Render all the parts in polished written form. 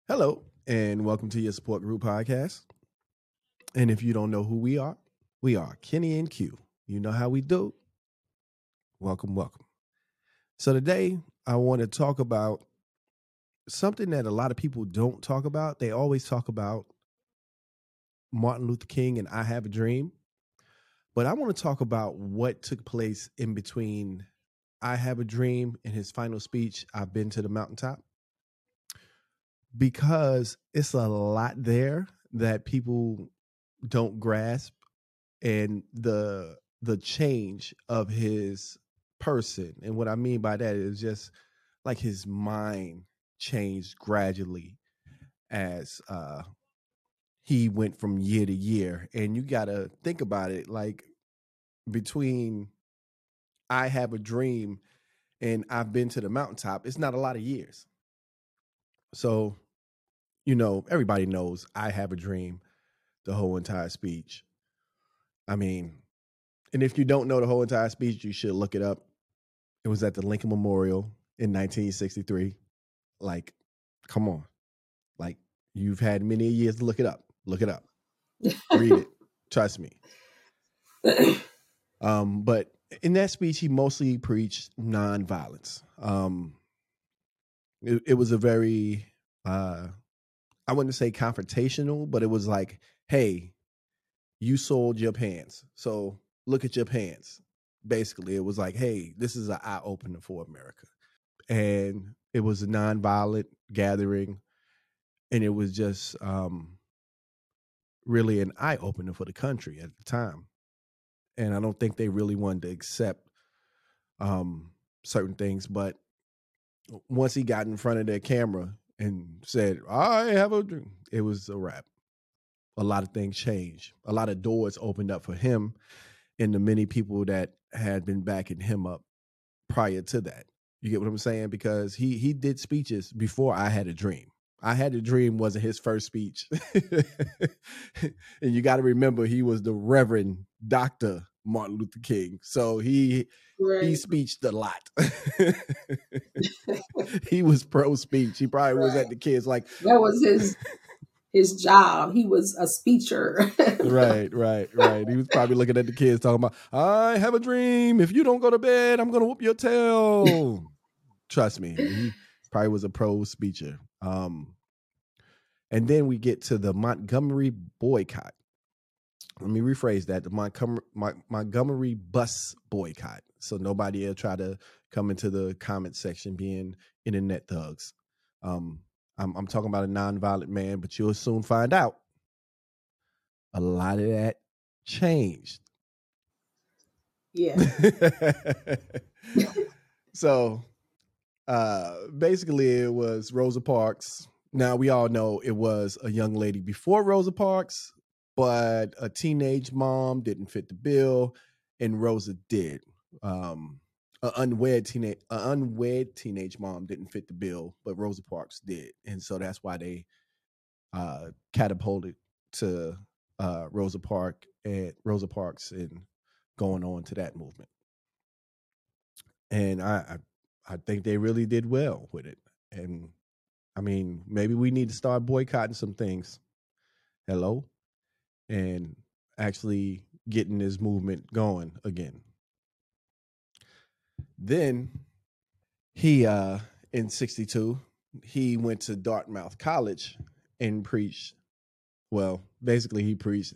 Hello, and welcome to your support group podcast. And if you don't know who we are Kenny and Q. You know how we do. Welcome, welcome. So today I want to talk about something that a lot of people don't talk about. They always talk about Martin Luther King and I Have a Dream. But I want to talk about what took place in between I Have a Dream and his final speech, I've Been to the Mountaintop, because it's a lot there that people don't grasp, and the change of his person. And what I mean by that is just like his mind changed gradually as he went from year to year. And you got to think about it, like between I Have a Dream and I've Been to the Mountaintop, it's not a lot of years. So, everybody knows I Have a Dream, the whole entire speech. I mean, and if you don't know the whole entire speech, you should look it up. It was at the Lincoln Memorial in 1963. Like, come on. Like, you've had many years to look it up. Look it up. Read it. Trust me. But in that speech, he mostly preached nonviolence. It was a very, I wouldn't say confrontational, but it was like, hey, you sold your pants, so look at your pants. Basically, it was like, hey, this is an eye opener for America. And it was a nonviolent gathering, and it was just really an eye opener for the country at the time. And I don't think they really wanted to accept certain things, but once he got in front of their camera and said, "I have a dream," it was a wrap. A lot of things changed. A lot of doors opened up for him and the many people that had been backing him up prior to that. You get what I'm saying? Because he did speeches before I Had a Dream. I Had a Dream wasn't his first speech. And you got to remember, he was the Reverend Dr. Martin Luther King. So he speeched a lot. He was pro speech. He probably was at the kids like, that was his job. He was a speecher. Right. He was probably looking at the kids talking about, I have a dream. If you don't go to bed, I'm going to whoop your tail. Trust me. He probably was a pro speecher. And then we get to the Montgomery boycott. Let me rephrase that. The Montgomery bus boycott. So nobody will try to come into the comment section being internet thugs. I'm talking about a nonviolent man, but you'll soon find out a lot of that changed. Yeah. So basically it was Rosa Parks. Now we all know it was a young lady before Rosa Parks, but a teenage mom didn't fit the bill, and Rosa did. An unwed teenage mom didn't fit the bill, but Rosa Parks did, and so that's why they catapulted to Rosa Parks and going on to that movement. And I think they really did well with it. And I mean, maybe we need to start boycotting some things. Hello? And actually getting this movement going again. Then he in 62, he went to Dartmouth College and preached. Well, basically he preached.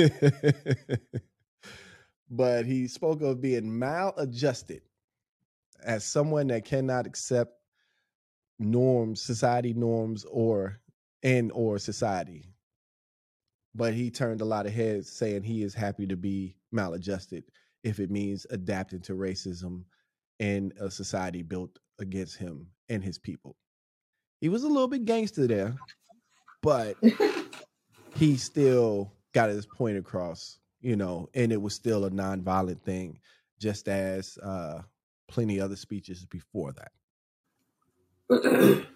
But he spoke of being maladjusted as someone that cannot accept norms, society norms, or society. But he turned a lot of heads saying he is happy to be maladjusted if it means adapting to racism in a society built against him and his people. He was a little bit gangster there, but he still got his point across, and it was still a nonviolent thing, just as plenty other speeches before that.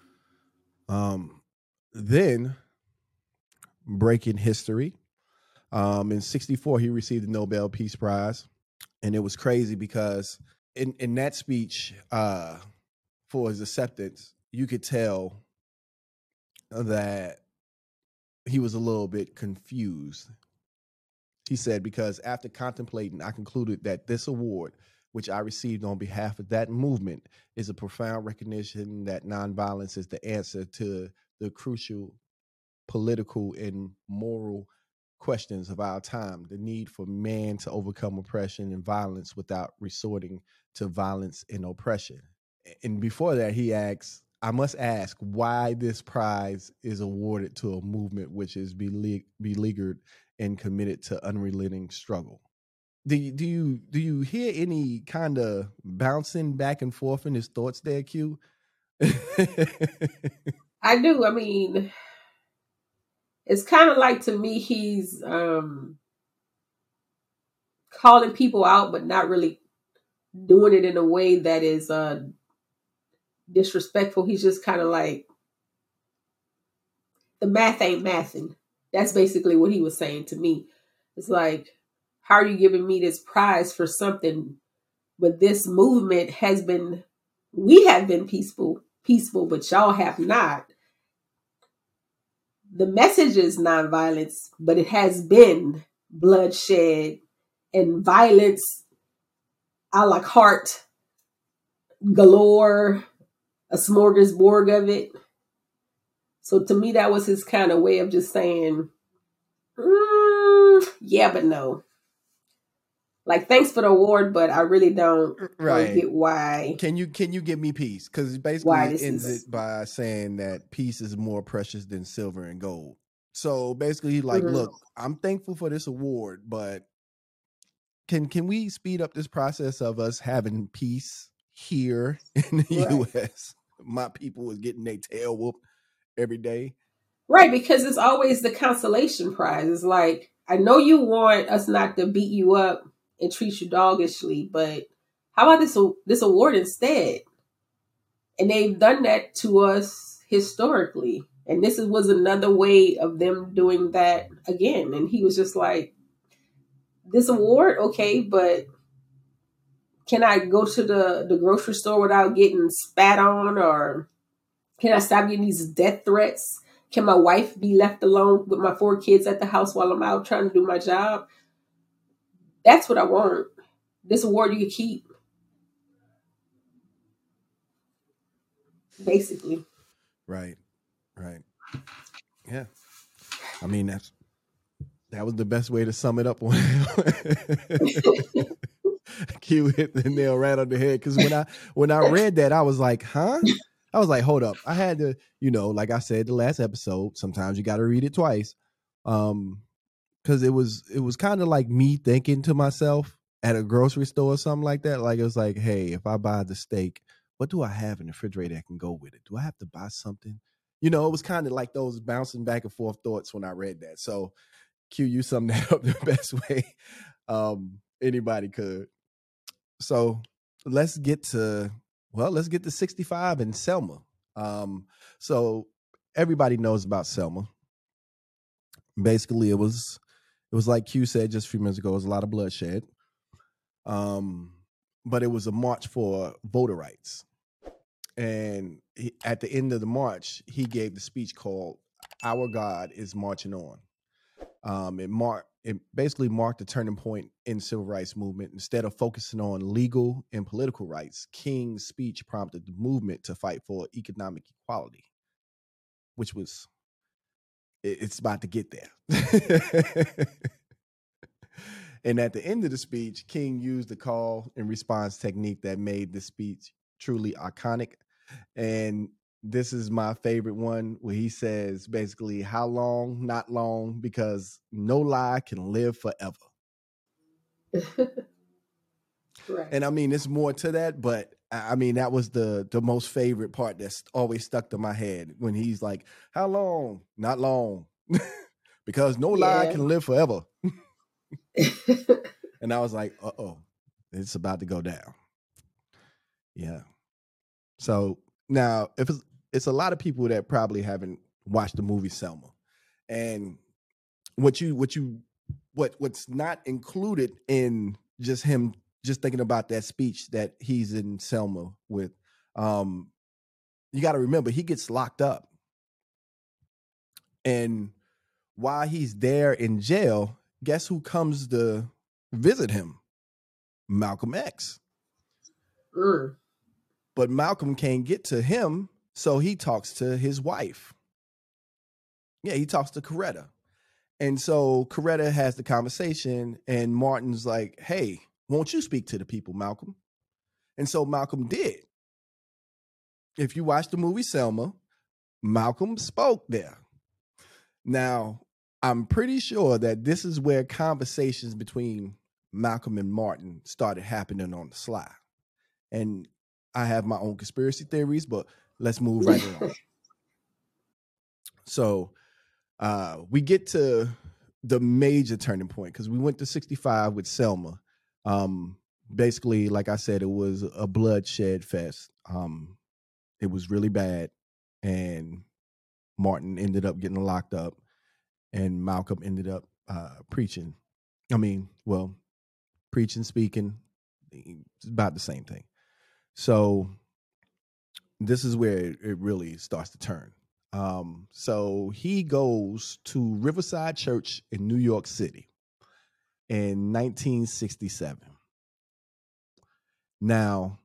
Then breaking history. In 64, he received the Nobel Peace Prize. And it was crazy because in that speech for his acceptance, you could tell that he was a little bit confused. He said, because after contemplating, I concluded that this award, which I received on behalf of that movement, is a profound recognition that nonviolence is the answer to the crucial political and moral questions of our time, the need for man to overcome oppression and violence without resorting to violence and oppression. And before that, he asks, I must ask why this prize is awarded to a movement which is beleaguered and committed to unrelenting struggle. Do you hear any kind of bouncing back and forth in his thoughts there, Q? I do. I mean, it's kind of like, to me, he's calling people out, but not really doing it in a way that is disrespectful. He's just kind of like, the math ain't mathing. That's basically what he was saying to me. It's like, how are you giving me this prize for something? But this movement we have been peaceful, but y'all have not. The message is nonviolence, but it has been bloodshed and violence a la carte galore, a smorgasbord of it. So to me, that was his kind of way of just saying, yeah, but no. Like, thanks for the award, but I really don't get why. Can you give me peace? Because basically it ends it by saying that peace is more precious than silver and gold. So basically, like, look, I'm thankful for this award, but can we speed up this process of us having peace here in the U.S.? My people is getting their tail whooped every day. Right, because it's always the consolation prize. It's like, I know you want us not to beat you up and treat you doggishly, but how about this award instead? And they've done that to us historically. And this was another way of them doing that again. And he was just like, this award, okay, but can I go to the grocery store without getting spat on? Or can I stop getting these death threats? Can my wife be left alone with my 4 kids at the house while I'm out trying to do my job? That's what I want. This award you can keep. Basically. Right. Yeah. I mean, that was the best way to sum it up. Q hit the nail right on the head. Because when I read that, I was like, huh? I was like, hold up. I had to, like I said the last episode, sometimes you got to read it twice. Because it was kind of like me thinking to myself at a grocery store or something like that. Like, it was like, hey, if I buy the steak, what do I have in the refrigerator that can go with it? Do I have to buy something? It was kind of like those bouncing back and forth thoughts when I read that. So Q, you summed that up the best way anybody could. So let's get to 65 and Selma. So everybody knows about Selma. Basically, it was like Q said just a few minutes ago, it was a lot of bloodshed. But it was a march for voter rights. And at the end of the march, he gave the speech called "Our God is Marching On." It basically marked a turning point in civil rights movement. Instead of focusing on legal and political rights, King's speech prompted the movement to fight for economic equality, which was it's about to get there. And at the end of the speech, King used the call and response technique that made the speech truly iconic. And this is my favorite one, where he says basically, how long, not long, because no lie can live forever. Right. And I mean, it's more to that, but I mean, that was the most favorite part that's always stuck to my head, when he's like, how long, not long, because no lie can live forever. And I was like, uh-oh, it's about to go down. Yeah. So now, if it's a lot of people that probably haven't watched the movie Selma, and what's not included in just him just thinking about that speech that he's in Selma with, you got to remember, he gets locked up. And while he's there in jail, guess who comes to visit him? Malcolm X. But Malcolm can't get to him, so he talks to his wife. Yeah, he talks to Coretta. And so Coretta has the conversation, and Martin's like, hey, won't you speak to the people, Malcolm? And so Malcolm did. If you watch the movie Selma, Malcolm spoke there. Now, I'm pretty sure that this is where conversations between Malcolm and Martin started happening on the sly. And I have my own conspiracy theories, but let's move right along. So we get to the major turning point because we went to 65 with Selma. Basically, like I said, it was a bloodshed fest. It was really bad, and Martin ended up getting locked up, and Malcolm ended up preaching. Preaching, speaking, it's about the same thing. So this is where it really starts to turn. So he goes to Riverside Church in New York City in 1967. Now,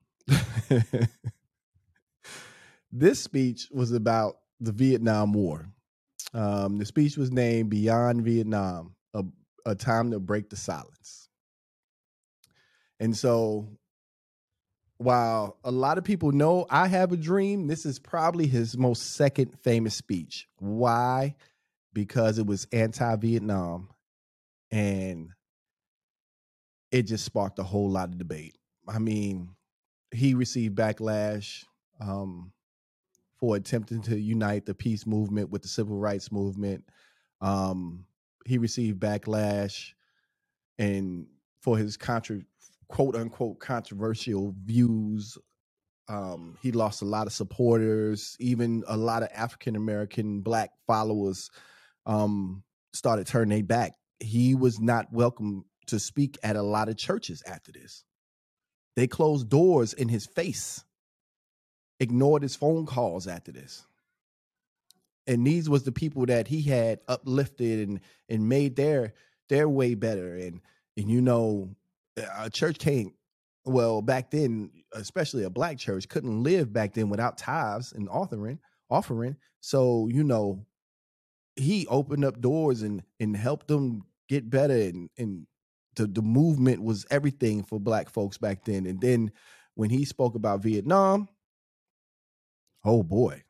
this speech was about the Vietnam War. The speech was named Beyond Vietnam, a time to break the silence. And so while a lot of people know I Have a Dream, this is probably his most second famous speech. Why? Because it was anti-Vietnam, and it just sparked a whole lot of debate. I mean, he received backlash for attempting to unite the peace movement with the civil rights movement. He received backlash and for his quote unquote controversial views. He lost a lot of supporters, even a lot of African American Black followers started turning their back. He was not welcome to speak at a lot of churches after this. They closed doors in his face, ignored his phone calls after this. And these was the people that he had uplifted and made their way better. And you know, a church can't, well, back then, especially a Black church, couldn't live back then without tithes and offering. So, you know, he opened up doors and helped them get better. And the movement was everything for Black folks back then. And then when he spoke about Vietnam, oh boy,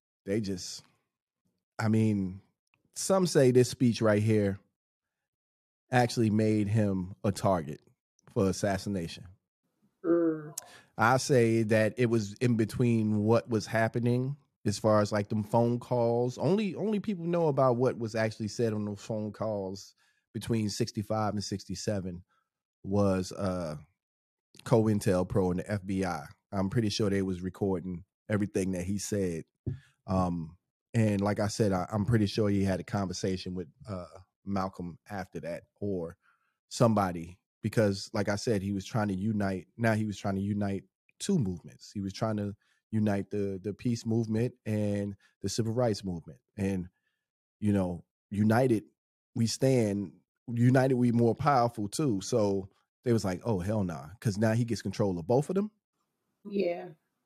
some say this speech right here actually made him a target for assassination. I say that it was in between what was happening as far as like them phone calls. Only people know about what was actually said on those phone calls between 65 and 67 was COINTELPRO and the FBI. I'm pretty sure they was recording everything that he said. And like I said, I'm pretty sure he had a conversation with Malcolm after that or somebody, because like I said, he was trying to unite. Now he was trying to unite two movements. He was trying to unite the peace movement and the civil rights movement. And, you know, united we stand, united we more powerful too. So they was like, oh, hell nah. Because now he gets control of both of them. Yeah.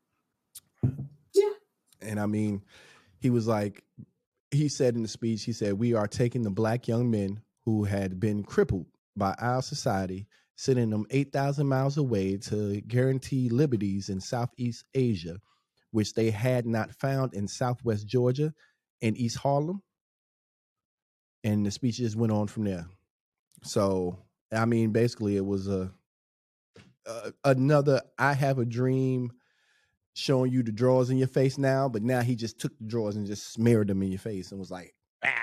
And I mean, he was like, he said in the speech, he said, we are taking the Black young men who had been crippled by our society, sending them 8,000 miles away to guarantee liberties in Southeast Asia, which they had not found in Southwest Georgia and East Harlem. And the speech just went on from there. So, I mean, basically it was another I Have a Dream showing you the drawers in your face now, but now he just took the drawers and just smeared them in your face and was like,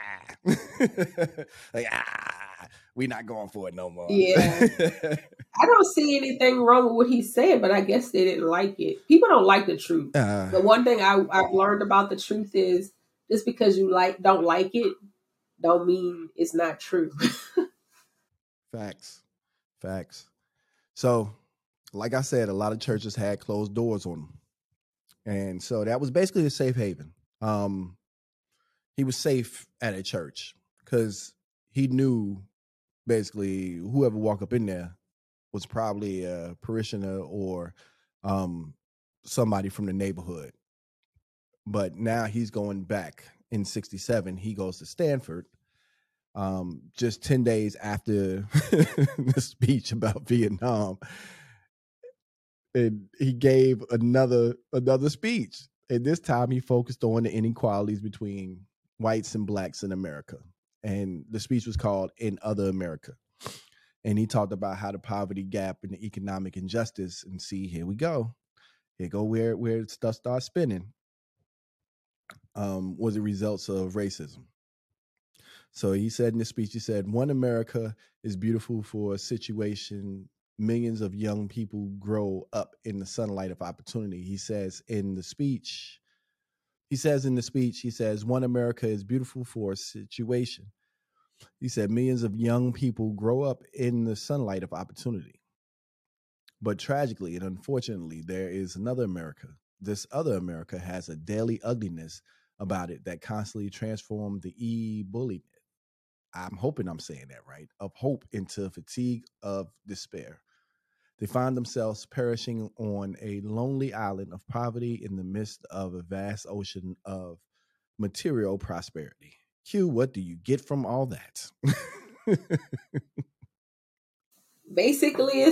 we're not going for it no more. Yeah. I don't see anything wrong with what he said, but I guess they didn't like it. People don't like the truth. The one thing I've learned about the truth is just because you don't like it, don't mean it's not true. Facts. So, like I said, a lot of churches had closed doors on them. And so that was basically a safe haven. he was safe at a church because he knew basically whoever walked up in there was probably a parishioner or somebody from the neighborhood. But now he's going back in 67. He goes to Stanford just 10 days after the speech about Vietnam. And he gave another speech. And this time he focused on the inequalities between whites and blacks in America. And the speech was called In Other America. And he talked about how the poverty gap and the economic injustice, and see, here we go. Here go where stuff starts spinning, was the results of racism. So he said in the speech, he said, one America is beautiful for a situation millions of young people grow up in the sunlight of opportunity. He says in the speech, one America is beautiful for a situation. He said millions of young people grow up in the sunlight of opportunity. But tragically and unfortunately, there is another America. This other America has a daily ugliness about it that constantly transforms the e-bullying. I'm hoping I'm saying that right, of hope into fatigue of despair. They find themselves perishing on a lonely island of poverty in the midst of a vast ocean of material prosperity. Q, what do you get from all that? Basically,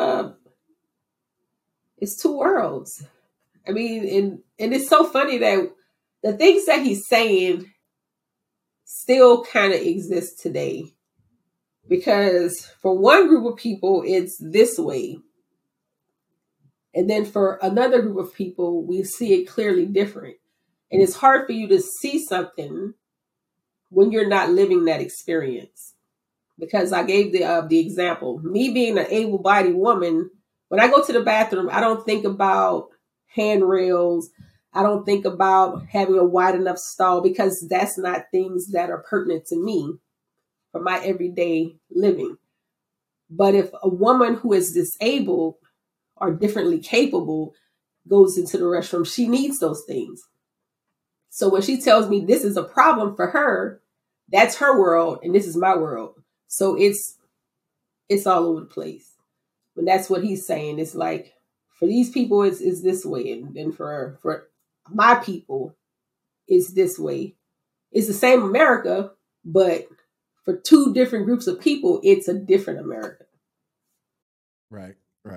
it's two worlds. I mean, and it's so funny that the things that he's saying still kind of exist today. Because for one group of people, it's this way. And then for another group of people, we see it clearly different. And it's hard for you to see something when you're not living that experience. Because I gave the example, me being an able-bodied woman, when I go to the bathroom, I don't think about handrails. I don't think about having a wide enough stall, because that's not things that are pertinent to me for my everyday living. But if a woman who is disabled or differently capable goes into the restroom, she needs those things. So when she tells me this is a problem for her, that's her world and this is my world. So it's all over the place. But that's what he's saying. It's like, for these people, it's this way. And then for my people, it's this way. It's the same America, but for two different groups of people, it's a different America. Right.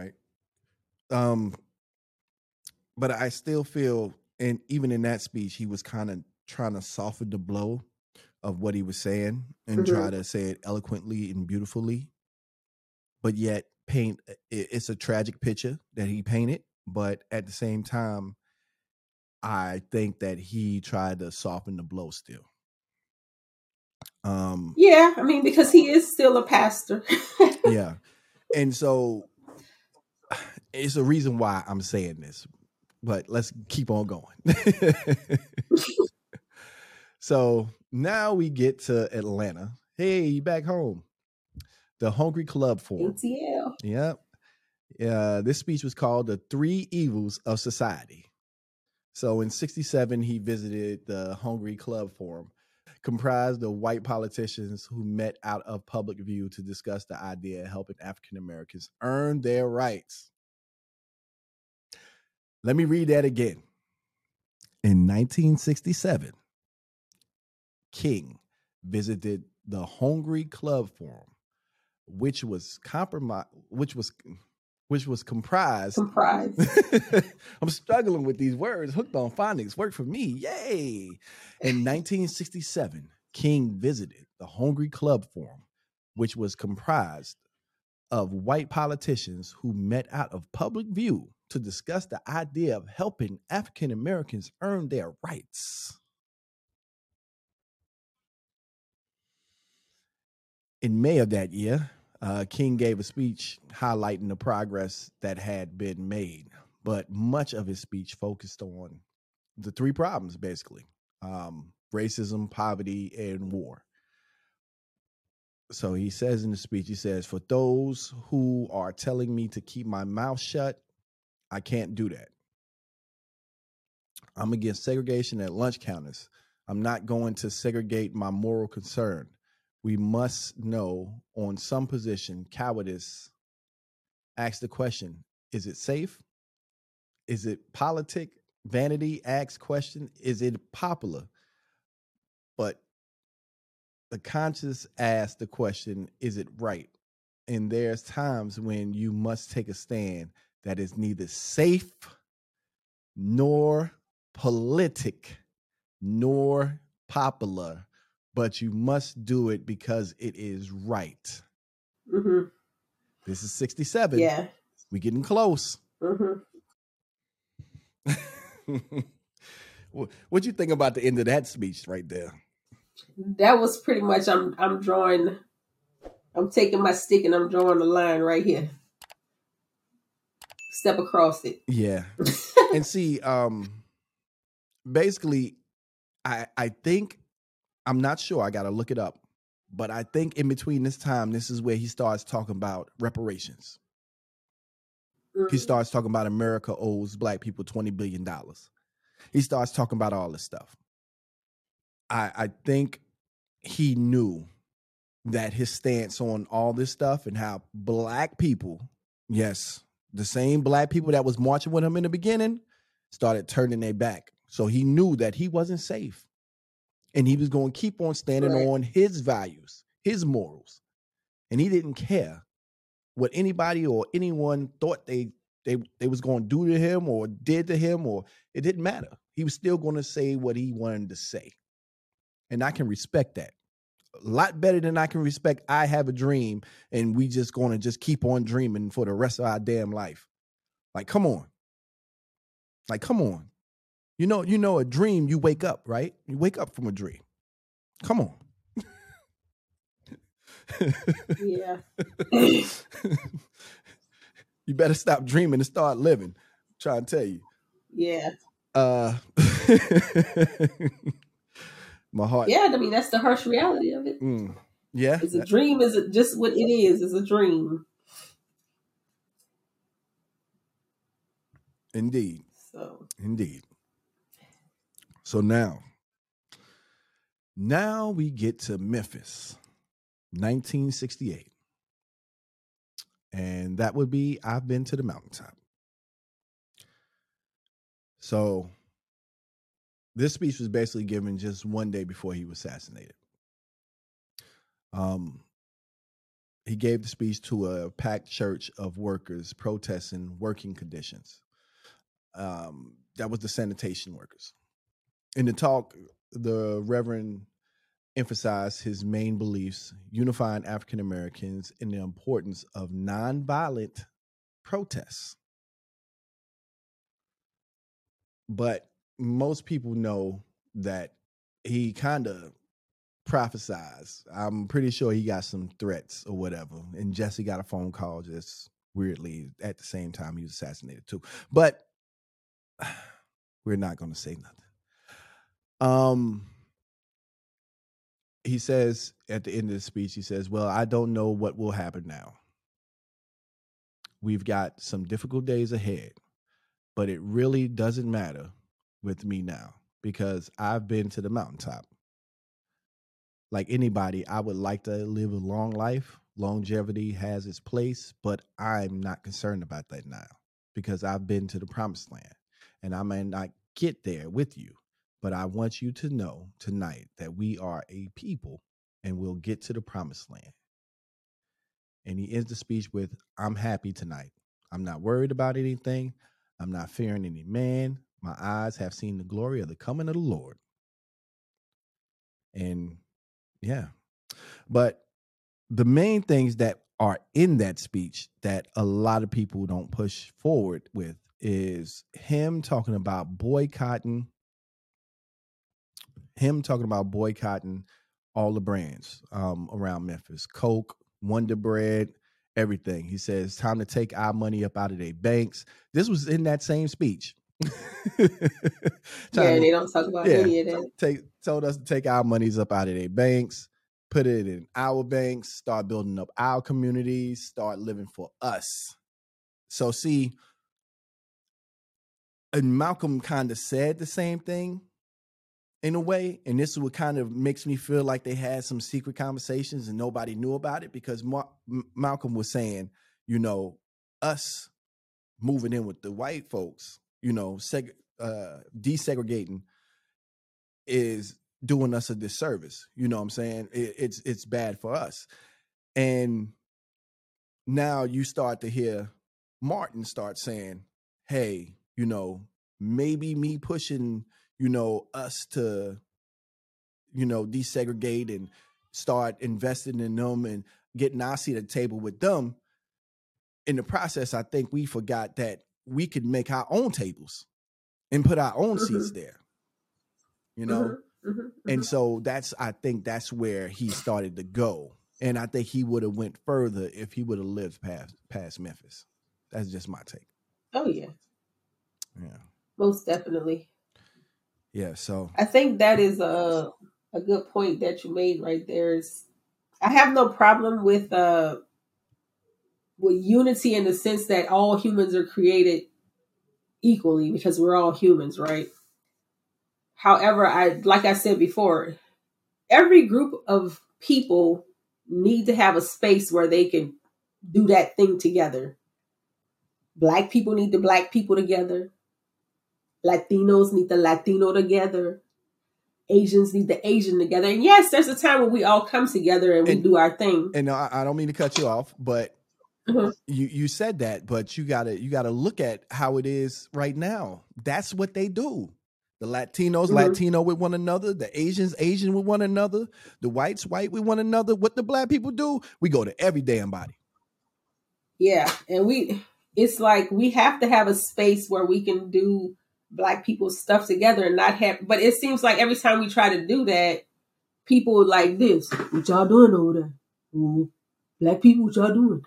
But I still feel, and even in that speech, he was kind of trying to soften the blow of what he was saying and try to say it eloquently and beautifully, but yet paint, it's a tragic picture that he painted. But at the same time, I think that he tried to soften the blow still. Yeah, I mean, because he is still a pastor. Yeah. And so it's a reason why I'm saying this, but let's keep on going. So now we get to Atlanta. Hey, back home. The Hungry Club Forum. ATL. Yep. This speech was called The Three Evils of Society. So in 67, he visited the Hungry Club Forum, comprised of white politicians who met out of public view to discuss the idea of helping African Americans earn their rights. Let me read that again. In 1967, King visited the Hungry Club Forum, which was comprised. I'm struggling with these words. Hooked on phonics. Worked for me. Yay. In 1967, King visited the Hungry Club Forum, which was comprised of white politicians who met out of public view to discuss the idea of helping African Americans earn their rights. In May of that year, King gave a speech highlighting the progress that had been made, but much of his speech focused on the three problems, basically: racism, poverty, and war. So he says in the speech, he says, for those who are telling me to keep my mouth shut, I can't do that. I'm against segregation at lunch counters. I'm not going to segregate my moral concern. We must know on some position, cowardice. Ask the question, is it safe? Is it politic? Vanity asks question, is it popular? But the conscious asks the question, is it right? And there's times when you must take a stand that is neither safe nor politic nor popular, but you must do it because it is right. Mm-hmm. This is 67. Yeah. We're getting close. Mm-hmm. What'd you think about the end of that speech right there? That was pretty much, I'm taking my stick and I'm drawing the line right here. Step across it. Yeah. And see, basically, I think, I'm not sure, I got to look it up, but I think in between this time, this is where he starts talking about reparations. He starts talking about America owes black people $20 billion. He starts talking about all this stuff. I think he knew that his stance on all this stuff and how black people, yes, the same black people that was marching with him in the beginning, started turning their back. So he knew that he wasn't safe. And he was going to keep on standing on his values, his morals. And he didn't care what anybody or anyone thought they was going to do to him or did to him, or it didn't matter. He was still going to say what he wanted to say. And I can respect that a lot better than I can respect I have a dream and we just going to just keep on dreaming for the rest of our damn life. Like, come on. Like, come on. You know, a dream, you wake up, right? You wake up from a dream. Come on. Yeah. You better stop dreaming and start living. I'm trying to tell you. Yeah. My heart. Yeah, I mean, that's the harsh reality of it. Yeah. It's a dream, is it just what it is? It's a dream. Indeed. So. Indeed. So now we get to Memphis, 1968. And that would be, I've been to the mountaintop. So this speech was basically given just one day before he was assassinated. He gave the speech to a packed church of workers protesting working conditions. That was the sanitation workers. In the talk, the Reverend emphasized his main beliefs, unifying African Americans, and the importance of nonviolent protests. But most people know that he kind of prophesized. I'm pretty sure he got some threats or whatever. And Jesse got a phone call just weirdly at the same time he was assassinated too. But we're not going to say nothing. He says at the end of the speech, he says, well, I don't know what will happen now. We've got some difficult days ahead, but it really doesn't matter with me now because I've been to the mountaintop. Like anybody, I would like to live a long life. Longevity has its place, but I'm not concerned about that now because I've been to the promised land and I may not get there with you, but I want you to know tonight that we are a people and we'll get to the promised land. And he ends the speech with, I'm happy tonight. I'm not worried about anything. I'm not fearing any man. My eyes have seen the glory of the coming of the Lord. And yeah, but the main things that are in that speech that a lot of people don't push forward with is him talking about boycotting all the brands around Memphis, Coke, Wonder Bread, everything. He says, time to take our money up out of their banks. This was in that same speech. They don't talk about any of that. Told us to take our monies up out of their banks, put it in our banks, start building up our communities, start living for us. So see, and Malcolm kind of said the same thing in a way, and this is what kind of makes me feel like they had some secret conversations and nobody knew about it, because Malcolm was saying, you know, us moving in with the white folks, you know, desegregating is doing us a disservice. You know what I'm saying? It's bad for us. And now you start to hear Martin start saying, hey, you know, maybe me pushing, you know, us to, you know, desegregate and start investing in them and getting our seat at the table with them. In the process, I think we forgot that we could make our own tables and put our own seats there, you know? And so I think that's where he started to go. And I think he would have went further if he would have lived past Memphis. That's just my take. Oh yeah. Yeah. Most definitely. Yeah. So I think that is a good point that you made right there. I have no problem with unity in the sense that all humans are created equally because we're all humans, right? However, like I said before, every group of people need to have a space where they can do that thing together. Black people need the black people together. Latinos need the Latino together. Asians need the Asian together. And yes, there's a time when we all come together and we do our thing. And I don't mean to cut you off, but you said that, but you gotta look at how it is right now. That's what they do. The Latinos, Latino with one another. The Asians, Asian with one another. The whites, white with one another. What the black people do, we go to every damn body. Yeah, and it's like we have to have a space where we can do black people's stuff together and not have. But it seems like every time we try to do that, people like this. What y'all doing over there? Ooh, black people, what y'all doing?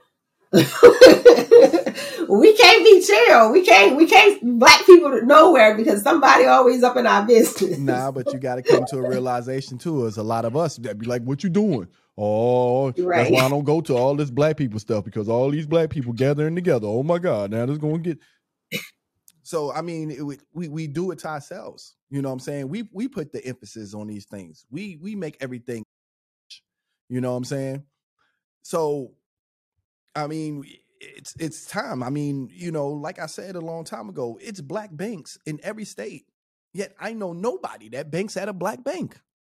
We can't be chill. We can't black people to nowhere because somebody always up in our business. Nah, but you got to come to a realization too. There's a lot of us that be like, "What you doing?" Oh, right. That's why I don't go to all this black people stuff, because all these black people gathering together. Oh my God, now this going to get. So I mean, we do it to ourselves. You know what I'm saying? We put the emphasis on these things. We make everything. You know what I'm saying? So, I mean, it's time. I mean, you know, like I said a long time ago, it's black banks in every state. Yet I know nobody that banks at a black bank.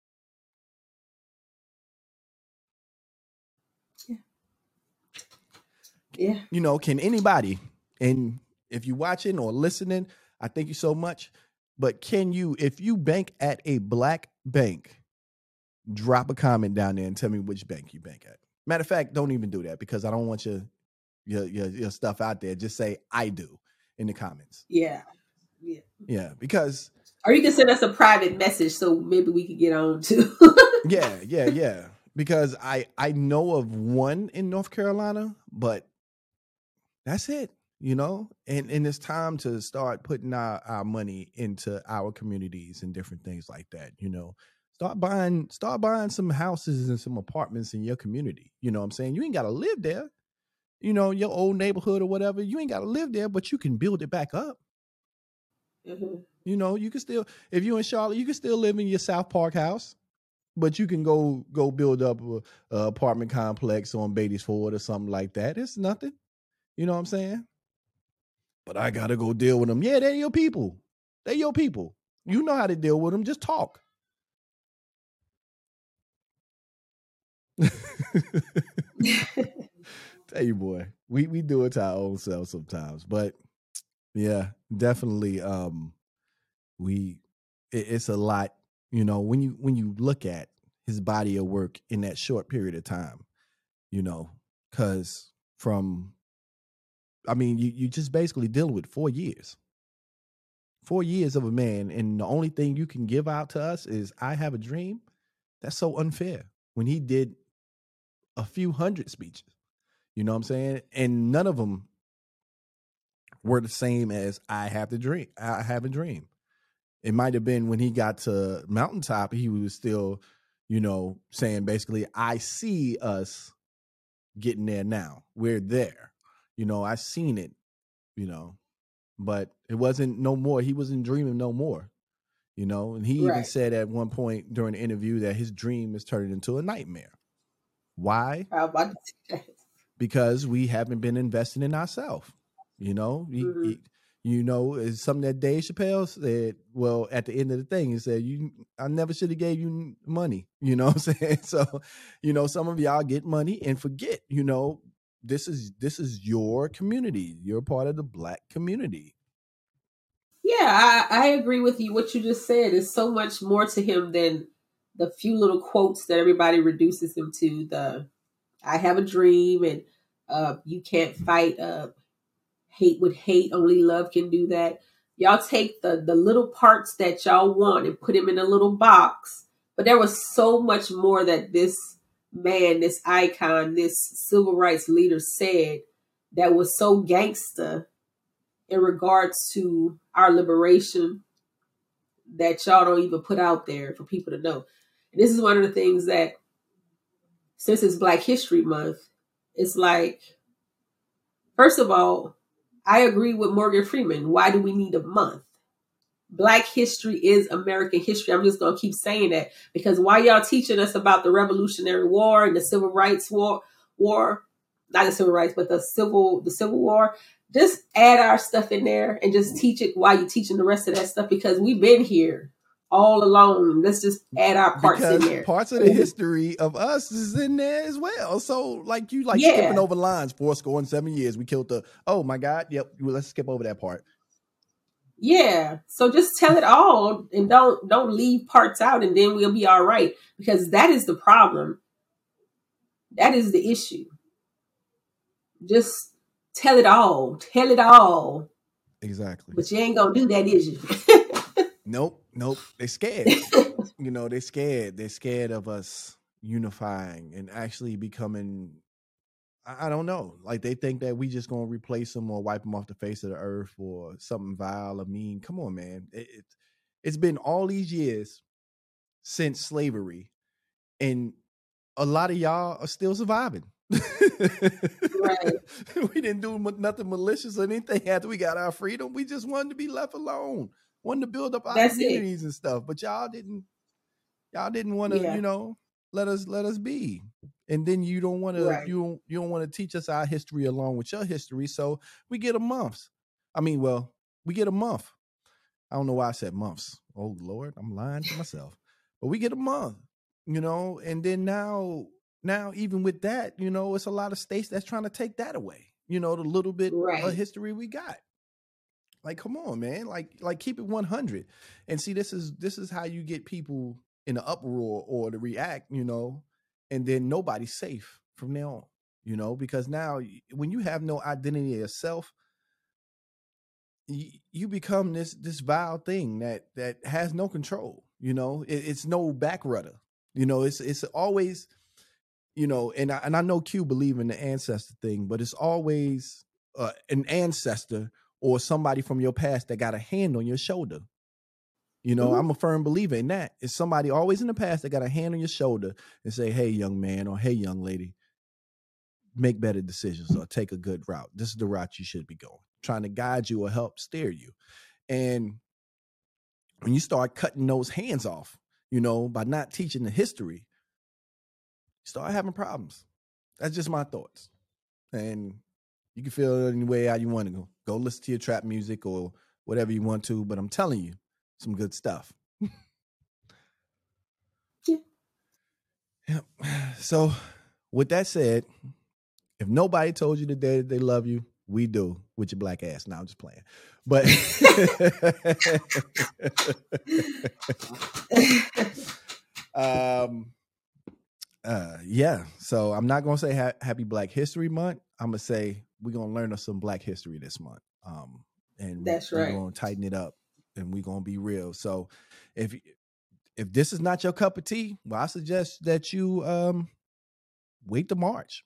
Yeah. You know, can anybody, and if you're watching or listening, I thank you so much. But can you, if you bank at a black bank, drop a comment down there and tell me which bank you bank at. Matter of fact, don't even do that, because I don't want your stuff out there. Just say I do in the comments. Yeah. Because, or you can send us a private message so maybe we could get on too. yeah. Because I know of one in North Carolina, but that's it. You know, and it's time to start putting our money into our communities and different things like that. You know, start buying some houses and some apartments in your community. You know what I'm saying? You ain't got to live there. You know, your old neighborhood or whatever. You ain't got to live there, but you can build it back up. You know, you can still, if you're in Charlotte, you can still live in your South Park house, but you can go build up a apartment complex on Beatties Ford or something like that. It's nothing. You know what I'm saying? But I got to go deal with them. Yeah, they're your people. They're your people. You know how to deal with them. Just talk. Tell you, boy, we do it to our own selves sometimes. But yeah, definitely. It's a lot. You know, when you look at his body of work in that short period of time, you know, because you just basically dealing with 4 years. 4 years of a man, and the only thing you can give out to us is "I have a dream." That's so unfair. When he did a few hundred speeches, you know what I'm saying? And none of them were the same as "I have a dream." It might have been when he got to Mountaintop, he was still, you know, saying basically, "I see us getting there now. We're there. You know, I seen it, you know." But it wasn't no more. He wasn't dreaming no more. And he even Right. said at one point during the interview that his dream is turning into a nightmare. Why? I was about to say that. Because we haven't been investing in ourselves. Mhm. It's something that Dave Chappelle said. Well, at the end of the thing, he said, I never should have gave you money. You know what I'm saying? So, some of y'all get money and forget, this is your community. You're part of the Black community. Yeah, I agree with you. What you just said is so much more to him than the few little quotes that everybody reduces him to. The I have a dream, and you can't fight hate with hate. Only love can do that. Y'all take the little parts that y'all want and put him in a little box. But there was so much more that this man, this icon, this civil rights leader said that was so gangster in regards to our liberation that y'all don't even put out there for people to know. And this is one of the things that, since it's Black History Month, it's like, first of all, I agree with Morgan Freeman. Why do we need a month? Black history is American history. I'm just going to keep saying that, because while y'all teaching us about the Revolutionary War and the Civil Rights War, not the Civil Rights, but the Civil War, just add our stuff in there and just teach it while you're teaching the rest of that stuff, because we've been here all along. Let's just add our parts in there. Parts of the history of us is in there as well. So Yeah. skipping over lines, 7 years, we killed oh my God. Yep. Let's skip over that part. Yeah. So just tell it all and don't leave parts out, and then we'll be all right, because that is the problem. That is the issue. Just tell it all. Tell it all. Exactly. But you ain't gonna do that, is you? Nope. They're scared. They're scared. They're scared of us unifying and actually becoming, I don't know. Like, they think that we just gonna replace them or wipe them off the face of the earth or something vile or mean. Come on, man. It's been all these years since slavery, and a lot of y'all are still surviving. Right. We didn't do nothing malicious or anything after we got our freedom. We just wanted to be left alone, wanted to build up our communities and stuff. But y'all didn't want to, let us be. And then you don't want to, you don't want to teach us our history along with your history. So we get a month. We get a month. I don't know why I said months. Oh Lord, I'm lying to myself. But we get a month, and then now even with that, it's a lot of states that's trying to take that away. The little bit of history we got. Like, come on, man. Like keep it 100. And see, this is how you get people in an uproar or to react, and then nobody's safe from now on, because now when you have no identity of self, you become this vile thing that has no control. It's no back rudder. It's always, and I know Q believe in the ancestor thing, but it's always an ancestor or somebody from your past that got a hand on your shoulder. I'm a firm believer in that. It's somebody always in the past that got a hand on your shoulder and say, hey, young man, or hey, young lady, make better decisions or take a good route. This is the route you should be going, trying to guide you or help steer you. And when you start cutting those hands off, by not teaching the history, you start having problems. That's just my thoughts. And you can feel it any way how you want to go. Go listen to your trap music or whatever you want to, but I'm telling you, some good stuff. Yeah. So with that said, if nobody told you today that they love you, we do with your black ass. Now I'm just playing. But yeah. So I'm not gonna say happy Black History Month. I'm gonna say we're gonna learn some Black history this month. And we're gonna tighten it up and we're gonna be real. So if this is not your cup of tea, well, I suggest that you wait to March.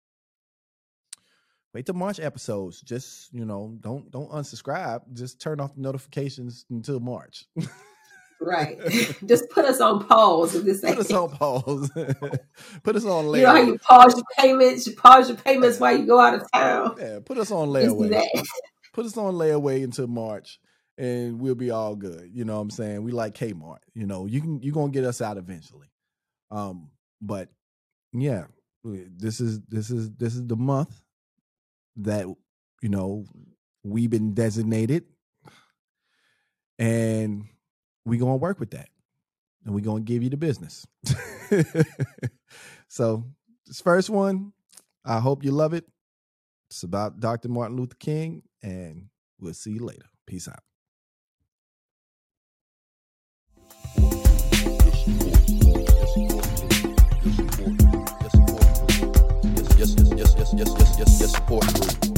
Wait till March episodes. Just, don't unsubscribe. Just turn off the notifications until March. Right. Just put us on pause. Put us on pause. Put us on layaway. You know how you pause your payments? You pause your payments while you go out of town. Yeah, put us on layaway. Put us on layaway until March. and we'll be all good. You know what I'm saying? We like Kmart. You know, you're gonna get us out eventually. But yeah, this is the month that, you know, we've been designated, and we're gonna work with that, and we're gonna give you the business. So this first one, I hope you love it. It's about Dr. Martin Luther King, and we'll see you later. Peace out. Yes, support group.